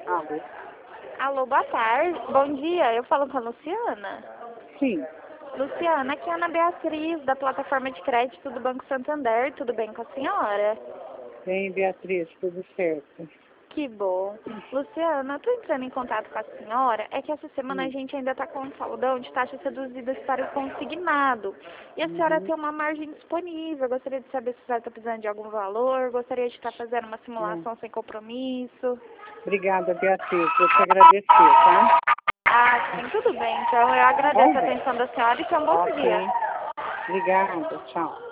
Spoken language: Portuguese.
Alô? Alô, boa tarde. Bom dia, eu falo com a Luciana. Sim. Luciana, aqui é a Ana Beatriz, da plataforma de crédito do Banco Santander. Tudo bem com a senhora? Bem, Beatriz, tudo certo. Que bom. Luciana, eu tô entrando em contato com a senhora. É que essa semana a Hum. gente ainda está com um saldão de taxas reduzidas para o consignado. E a senhora Uhum. tem uma margem disponível. Eu gostaria de saber se a senhora está precisando de algum valor. Gostaria de estar fazendo uma simulação sem compromisso. Obrigada, Beatriz. Vou te agradecer, tá? Ah, sim, tudo bem. Então, eu Tá bom, agradeço a Bê? atenção da senhora e tenha um bom Ok. dia. Obrigada. Tchau.